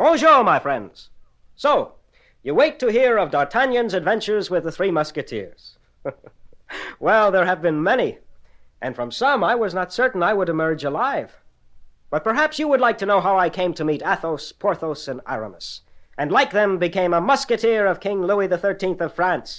Bonjour, my friends. So, you wait to hear of D'Artagnan's adventures with the Three Musketeers. Well, there have been many, and from some I was not certain I would emerge alive. But perhaps you would like to know how I came to meet Athos, Porthos, and Aramis, and like them became a musketeer of King Louis XIII of France.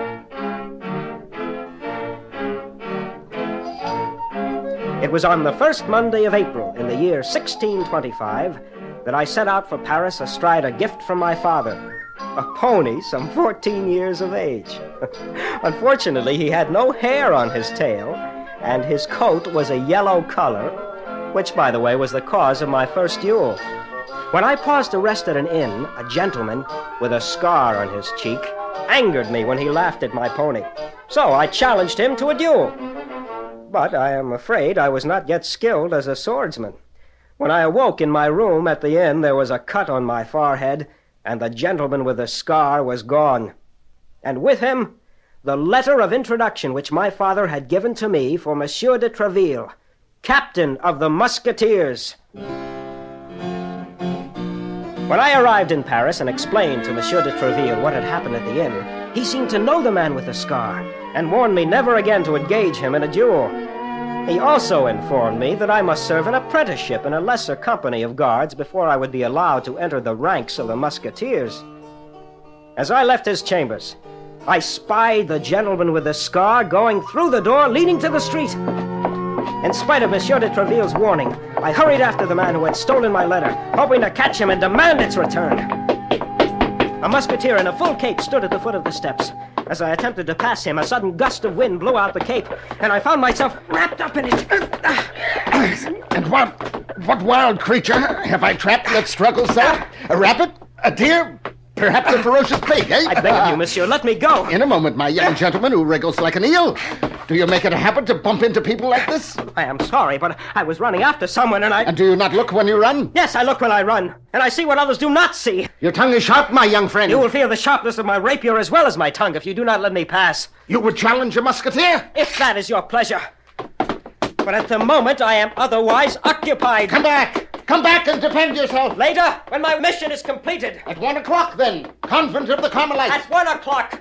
It was on the first Monday of April in the year 1625 that I set out for Paris astride a gift from my father, a pony some 14 years of age. Unfortunately, he had no hair on his tail, and his coat was a yellow color, which, by the way, was the cause of my first duel. When I paused to rest at an inn, a gentleman with a scar on his cheek angered me when he laughed at my pony. So I challenged him to a duel. But I am afraid I was not yet skilled as a swordsman. When I awoke in my room at the inn, there was a cut on my forehead, and the gentleman with the scar was gone. And with him, the letter of introduction which my father had given to me for Monsieur de Tréville, captain of the Musketeers. When I arrived in Paris and explained to Monsieur de Tréville what had happened at the inn, he seemed to know the man with the scar and warned me never again to engage him in a duel. He also informed me that I must serve an apprenticeship in a lesser company of guards before I would be allowed to enter the ranks of the Musketeers. As I left his chambers, I spied the gentleman with the scar going through the door leading to the street. In spite of Monsieur de Tréville's warning, I hurried after the man who had stolen my letter, hoping to catch him and demand its return. A musketeer in a full cape stood at the foot of the steps. As I attempted to pass him, a sudden gust of wind blew out the cape, and I found myself wrapped up in it. And what wild creature have I trapped that struggles so? A rabbit? A deer? Perhaps a ferocious pig, eh? I beg of you, monsieur, let me go. In a moment, my young gentleman who wriggles like an eel. Do you make it a habit to bump into people like this? I am sorry, but I was running after someone and And do you not look when you run? Yes, I look when I run, and I see what others do not see. Your tongue is sharp, my young friend. You will feel the sharpness of my rapier as well as my tongue if you do not let me pass. You would challenge a musketeer? If that is your pleasure. But at the moment, I am otherwise occupied. Come back! Come back and defend yourself! Later, when my mission is completed. At 1 o'clock, then. Convent of the Carmelites. At 1 o'clock.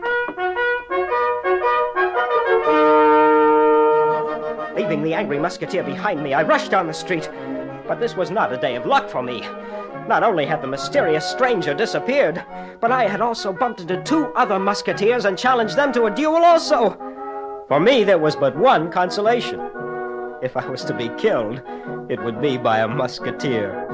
Leaving the angry musketeer behind me, I rushed down the street. But this was not a day of luck for me. Not only had the mysterious stranger disappeared, but I had also bumped into 2 other musketeers and challenged them to a duel also. For me, there was but one consolation. If I was to be killed, it would be by a musketeer.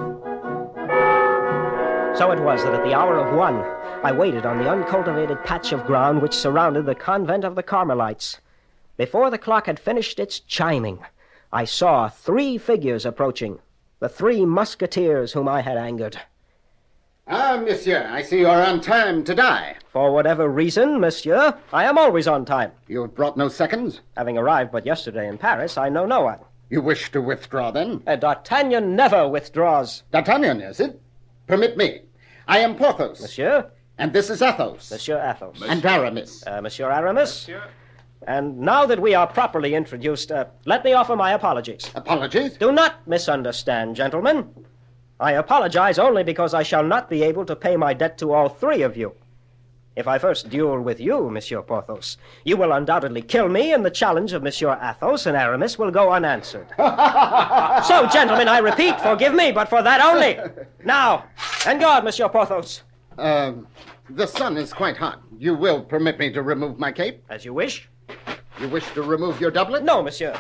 So it was that at the hour of 1, I waited on the uncultivated patch of ground which surrounded the convent of the Carmelites. Before the clock had finished its chiming, I saw 3 figures approaching, the 3 musketeers whom I had angered. Ah, monsieur, I see you are on time to die. For whatever reason, monsieur, I am always on time. You have brought no seconds? Having arrived but yesterday in Paris, I know no one. You wish to withdraw, then? D'Artagnan never withdraws. D'Artagnan, is it? Permit me. I am Porthos. Monsieur? And this is Athos. Monsieur Athos. And Aramis. Monsieur Aramis? Monsieur. And now that we are properly introduced, let me offer my apologies. Apologies? Do not misunderstand, gentlemen. I apologize only because I shall not be able to pay my debt to all 3 of you. If I first duel with you, Monsieur Porthos, you will undoubtedly kill me, and the challenge of Monsieur Athos and Aramis will go unanswered. So, gentlemen, I repeat, forgive me, but for that only. Now, en garde, Monsieur Porthos. The sun is quite hot. You will permit me to remove my cape? As you wish. You wish to remove your doublet? No, monsieur.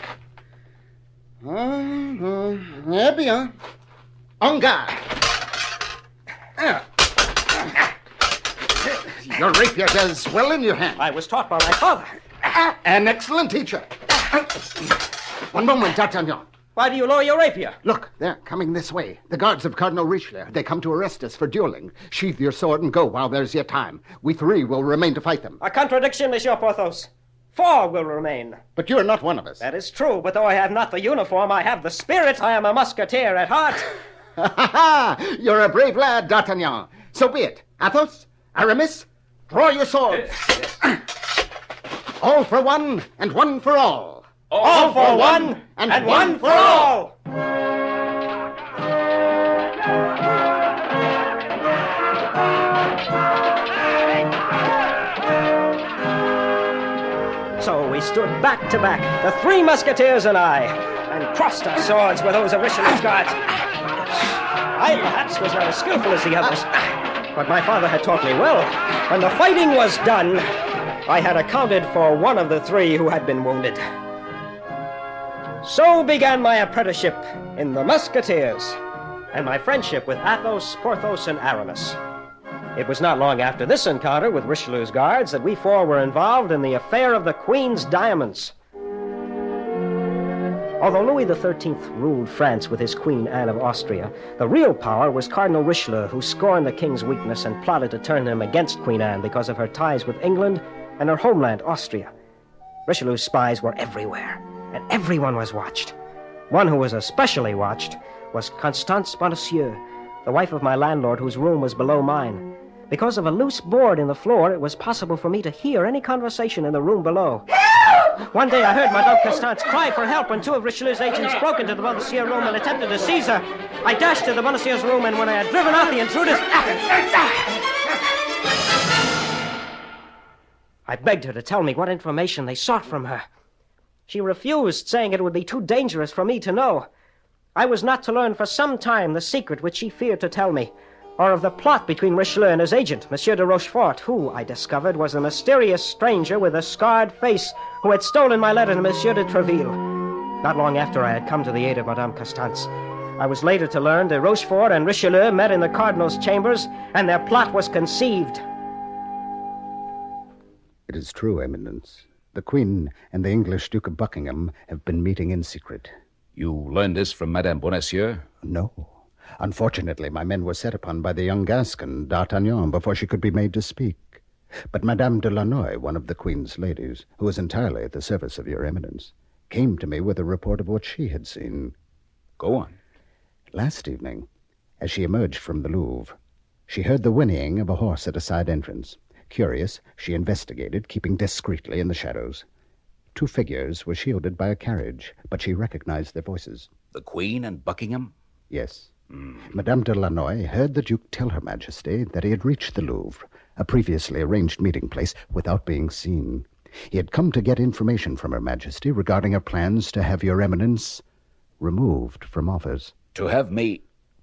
Eh bien. En garde. Your rapier does well in your hand. I was taught by my father. An excellent teacher. One moment, D'Artagnan. Why do you lower your rapier? Look, they're coming this way. The guards of Cardinal Richelieu. They come to arrest us for dueling. Sheathe your sword and go while there's yet time. We 3 will remain to fight them. A contradiction, Monsieur Porthos. 4 will remain. But you're not one of us. That is true, but though I have not the uniform, I have the spirit. I am a musketeer at heart. You're a brave lad, D'Artagnan. So be it. Athos, Aramis, draw your swords. All for one, and one for all. All for one, and one for all. we stood back to back, the three musketeers and I, and crossed our swords with those of Richelieu's guards. I, perhaps, was not as skillful as the others, but my father had taught me well. When the fighting was done, I had accounted for one of the three who had been wounded. So began my apprenticeship in the Musketeers, and my friendship with Athos, Porthos, and Aramis. It was not long after this encounter with Richelieu's guards that we four were involved in the affair of the Queen's diamonds. Although Louis XIII ruled France with his Queen Anne of Austria, the real power was Cardinal Richelieu, who scorned the king's weakness and plotted to turn him against Queen Anne because of her ties with England and her homeland, Austria. Richelieu's spies were everywhere, and everyone was watched. One who was especially watched was Constance Bonacieux, the wife of my landlord, whose room was below mine. Because of a loose board in the floor, it was possible for me to hear any conversation in the room below. One day I heard Madame Constance cry for help when two of Richelieu's agents broke into the Bonacieux room and attempted to seize her. I dashed to the Bonacieux's room, and when I had driven out the intruders, I begged her to tell me what information they sought from her. She refused, saying it would be too dangerous for me to know. I was not to learn for some time the secret which she feared to tell me, or of the plot between Richelieu and his agent, Monsieur de Rochefort, who, I discovered, was a mysterious stranger with a scarred face who had stolen my letter to Monsieur de Treville. Not long after I had come to the aid of Madame Constance, I was later to learn de Rochefort and Richelieu met in the Cardinal's chambers, and their plot was conceived. It is true, Eminence. The Queen and the English Duke of Buckingham have been meeting in secret. You learned this from Madame Bonacieux? No. Unfortunately, my men were set upon by the young Gascon, D'Artagnan, before she could be made to speak. But Madame de Lannoy, one of the Queen's ladies, who was entirely at the service of your Eminence, came to me with a report of what she had seen. Go on. Last evening, as she emerged from the Louvre, she heard the whinnying of a horse at a side entrance. Curious, she investigated, keeping discreetly in the shadows. Two figures were shielded by a carriage, but she recognized their voices. The Queen and Buckingham? Yes. Madame de Lannoy heard the Duke tell Her Majesty that he had reached the Louvre, a previously arranged meeting place, without being seen. He had come to get information from Her Majesty regarding her plans to have your Eminence removed from office. To have me...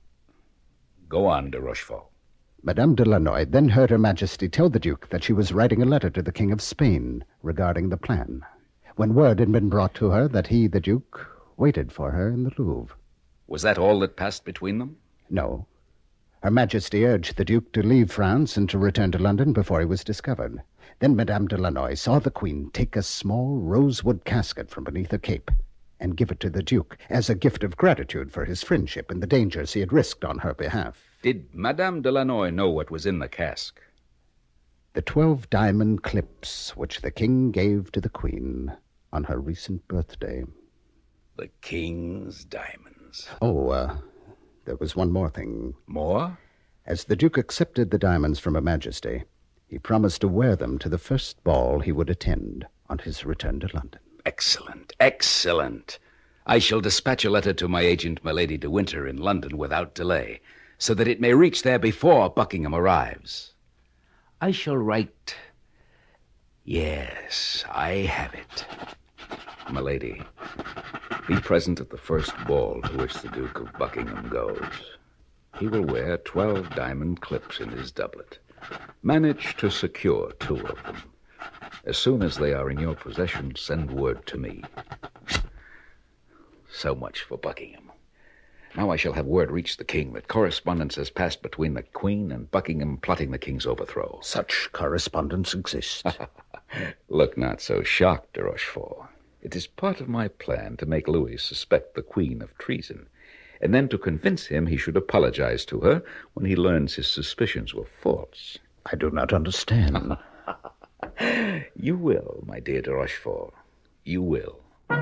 Go on, de Rochefort. Madame de Lannoy then heard Her Majesty tell the Duke that she was writing a letter to the King of Spain regarding the plan, when word had been brought to her that he, the Duke, waited for her in the Louvre. Was that all that passed between them? No. Her Majesty urged the Duke to leave France and to return to London before he was discovered. Then Madame de Lannoy saw the Queen take a small rosewood casket from beneath her cape and give it to the Duke as a gift of gratitude for his friendship and the dangers he had risked on her behalf. Did Madame de Lannoy know what was in the cask? The 12 diamond clips which the King gave to the Queen on her recent birthday. The King's diamonds. Oh, there was one more thing. More? As the Duke accepted the diamonds from Her Majesty, he promised to wear them to the first ball he would attend on his return to London. Excellent, excellent. I shall dispatch a letter to my agent, Milady de Winter, in London without delay, so that it may reach there before Buckingham arrives. I shall write... Yes, I have it. Milady, be present at the first ball to which the Duke of Buckingham goes. He will wear 12 diamond clips in his doublet. Manage to secure 2 of them. As soon as they are in your possession, send word to me. So much for Buckingham. Now I shall have word reach the King that correspondence has passed between the Queen and Buckingham plotting the King's overthrow. Such correspondence exists. Look not so shocked, de Rochefort. It is part of my plan to make Louis suspect the Queen of treason, and then to convince him he should apologize to her when he learns his suspicions were false. I do not understand. You will, my dear de Rochefort. You will.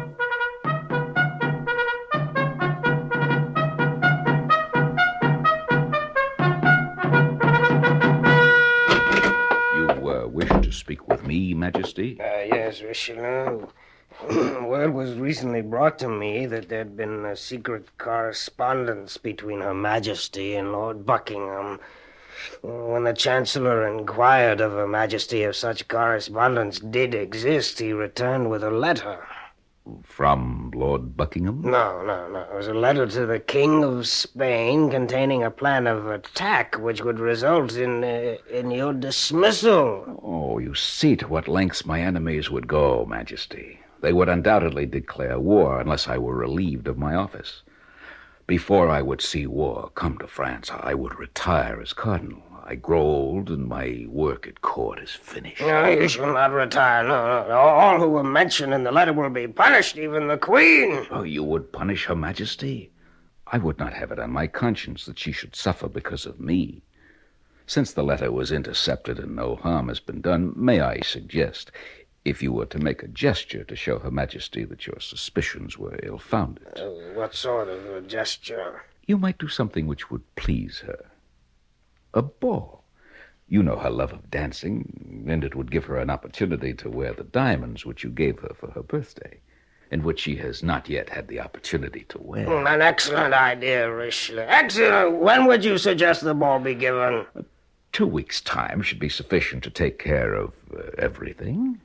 You wish to speak with me, Majesty? Yes, Richelieu. Word was recently brought to me that there'd been a secret correspondence between Her Majesty and Lord Buckingham. When the Chancellor inquired of Her Majesty if such correspondence did exist, he returned with a letter. From Lord Buckingham? No. It was a letter to the King of Spain containing a plan of attack which would result in your dismissal. Oh, you see to what lengths my enemies would go, Majesty. They would undoubtedly declare war unless I were relieved of my office. Before I would see war come to France, I would retire as cardinal. I grow old, and my work at court is finished. No, you shall not retire. No. All who were mentioned in the letter will be punished, even the Queen. Oh, you would punish Her Majesty? I would not have it on my conscience that she should suffer because of me. Since the letter was intercepted and no harm has been done, may I suggest, if you were to make a gesture to show Her Majesty that your suspicions were ill-founded. What sort of a gesture? You might do something which would please her. A ball. You know her love of dancing, and it would give her an opportunity to wear the diamonds which you gave her for her birthday, and which she has not yet had the opportunity to wear. An excellent idea, Richelieu. Excellent. When would you suggest the ball be given? 2 weeks' time should be sufficient to take care of everything.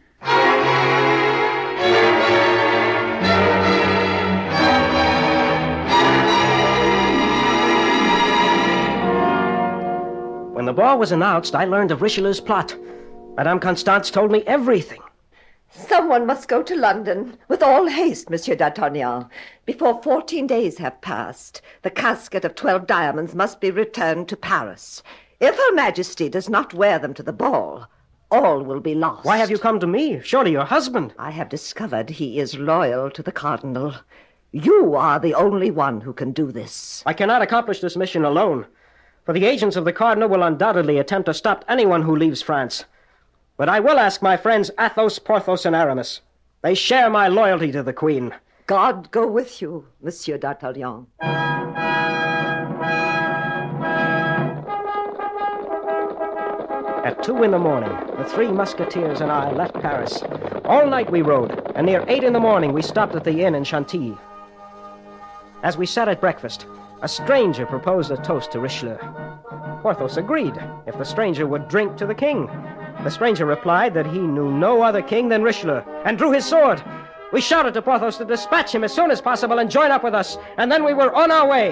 When the ball was announced, I learned of Richelieu's plot. Madame Constance told me everything. Someone must go to London with all haste, Monsieur d'Artagnan. Before 14 days have passed, the casket of 12 diamonds must be returned to Paris. If Her Majesty does not wear them to the ball, all will be lost. Why have you come to me? Surely your husband. I have discovered he is loyal to the cardinal. You are the only one who can do this. I cannot accomplish this mission alone, for the agents of the cardinal will undoubtedly attempt to stop anyone who leaves France. But I will ask my friends Athos, Porthos, and Aramis. They share my loyalty to the Queen. God go with you, Monsieur d'Artagnan. At 2 in the morning, the 3 musketeers and I left Paris. All night we rode, and near 8 in the morning we stopped at the inn in Chantilly. As we sat at breakfast, a stranger proposed a toast to Richelieu. Porthos agreed if the stranger would drink to the king. The stranger replied that he knew no other king than Richelieu, and drew his sword. We shouted to Porthos to dispatch him as soon as possible and join up with us, and then we were on our way.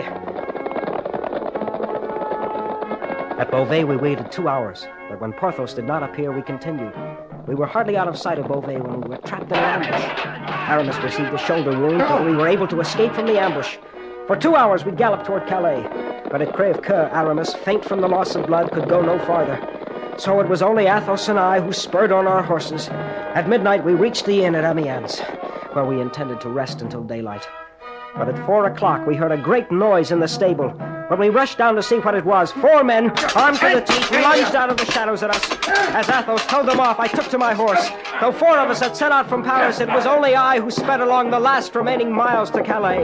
At Beauvais we waited 2 hours, but when Porthos did not appear, we continued. We were hardly out of sight of Beauvais when we were trapped in an ambush. Aramis received a shoulder wound, but we were able to escape from the ambush. For 2 hours we galloped toward Calais, but at Crèvecoeur, Aramis, faint from the loss of blood, could go no farther. So it was only Athos and I who spurred on our horses. At midnight we reached the inn at Amiens, where we intended to rest until daylight. But at 4 o'clock we heard a great noise in the stable. When we rushed down to see what it was, 4 men, armed to the teeth, lunged out of the shadows at us. As Athos held them off, I took to my horse. Though 4 of us had set out from Paris, it was only I who sped along the last remaining miles to Calais.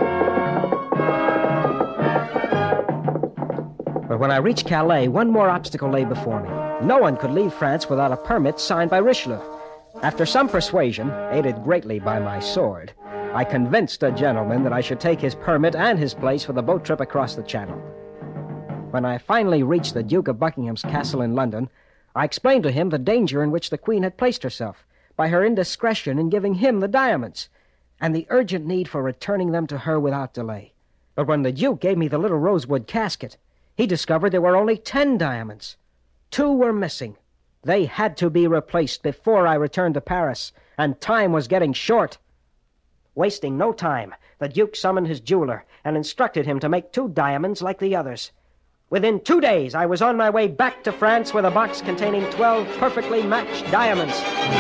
But when I reached Calais, one more obstacle lay before me. No one could leave France without a permit signed by Richelieu. After some persuasion, aided greatly by my sword, I convinced a gentleman that I should take his permit and his place for the boat trip across the Channel. When I finally reached the Duke of Buckingham's castle in London, I explained to him the danger in which the Queen had placed herself by her indiscretion in giving him the diamonds, and the urgent need for returning them to her without delay. But when the Duke gave me the little rosewood casket, he discovered there were only 10 diamonds. 2 were missing. They had to be replaced before I returned to Paris, and time was getting short. Wasting no time, the Duke summoned his jeweler and instructed him to make 2 diamonds like the others. Within 2 days, I was on my way back to France with a box containing 12 perfectly matched diamonds.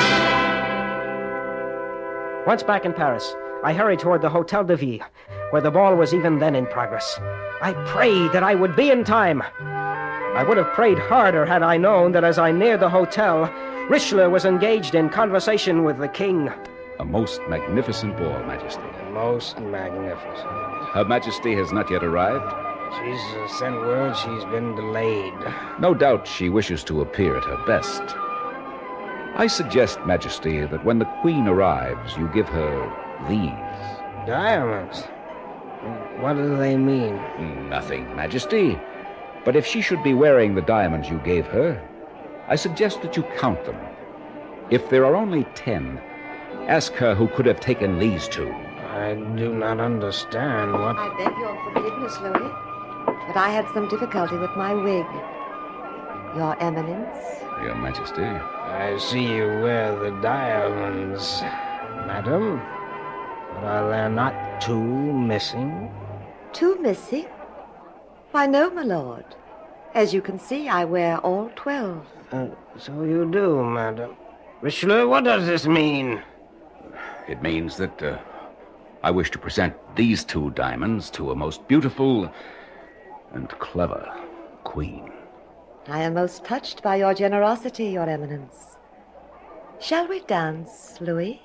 Once back in Paris, I hurried toward the Hôtel de Ville, where the ball was even then in progress. I prayed that I would be in time. I would have prayed harder had I known that as I neared the hotel, Richelieu was engaged in conversation with the king. A most magnificent ball, Majesty. Most magnificent. Her Majesty has not yet arrived? She's sent word she's been delayed. No doubt she wishes to appear at her best. I suggest, Majesty, that when the Queen arrives, you give her these. Diamonds? What do they mean? Nothing, Majesty. But if she should be wearing the diamonds you gave her, I suggest that you count them. If there are only 10, ask her who could have taken these 2. I do not understand what... I beg your forgiveness, Louis, but I had some difficulty with my wig. Your Eminence? Your Majesty. I see you wear the diamonds, madam. But are there not 2 missing? 2 missing? Why, no, my lord. As you can see, I wear all 12. So you do, madam. Richelieu, what does this mean? It means that I wish to present these 2 diamonds to a most beautiful and clever queen. I am most touched by your generosity, Your Eminence. Shall we dance, Louis?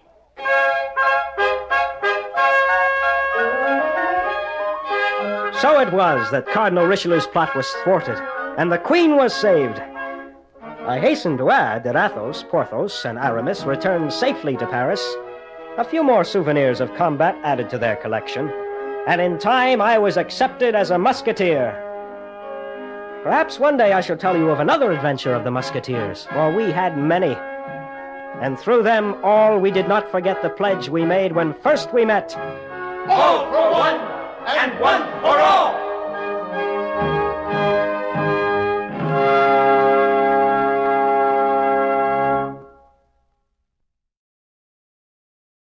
So it was that Cardinal Richelieu's plot was thwarted, and the Queen was saved. I hasten to add that Athos, Porthos, and Aramis returned safely to Paris, a few more souvenirs of combat added to their collection, and in time I was accepted as a musketeer. Perhaps one day I shall tell you of another adventure of the Musketeers, for we had many. And through them all we did not forget the pledge we made when first we met. All for one, and one for all!